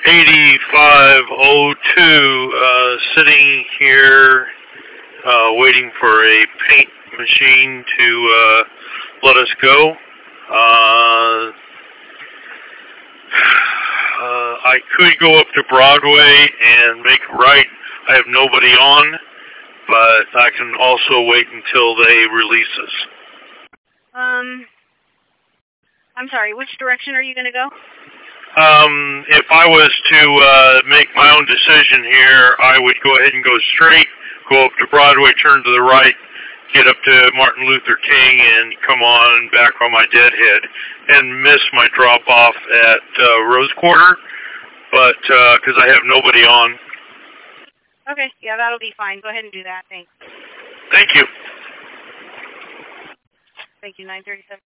8502, sitting here, waiting for a paint machine to let us go. I could go up to Broadway and make a right. I have nobody on, but I can also wait until they release us. I'm sorry, which direction are you going to go? If I was to make my own decision here, I would go ahead and go straight, go up to Broadway, turn to the right, get up to Martin Luther King, and come on back on my deadhead, and miss my drop-off at Rose Quarter, but because I have nobody on. Okay, yeah, that'll be fine. Go ahead and do that. Thanks. Thank you. Thank you, 937.